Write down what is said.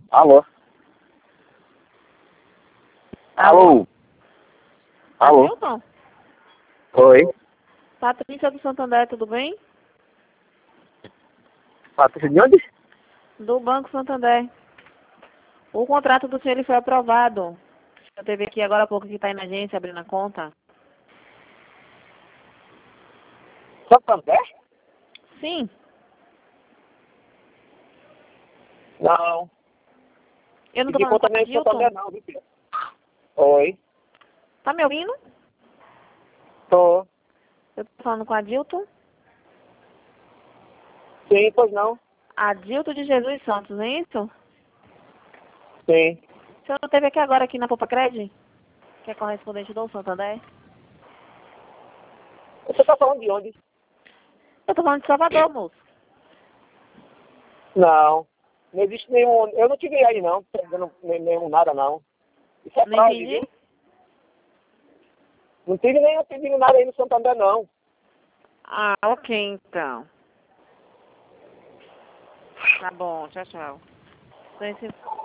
Alô? Alô? Alô? Milton? Oi? Patrícia do Santander, tudo bem? Patrícia de onde? Do Banco Santander. O contrato do senhor ele foi aprovado. Eu teve aqui agora há pouco que está aí na agência abrindo a conta. Santander? Sim. Não. Eu não De estou falando conta com a nem Santander Dilton. não, viu, filho? Oi? Tá me ouvindo? Tô. Eu estou falando com a Dilton. Sim, pois não. Adilton de Jesus Santos, não é isso? Sim. O senhor esteve aqui agora aqui na Poupa Cred? Que é correspondente do Santander? Você tá falando de onde? Eu estou falando de Salvador, moço. Não. Não existe nenhum... Eu não tive aí, não. Pegando nenhum nada, não. Isso é Não fraude, entendi? viu? Não tive nenhum pedindo nada aí no Santander, não. Ah, ok, então. Tá bom, tchau, tchau.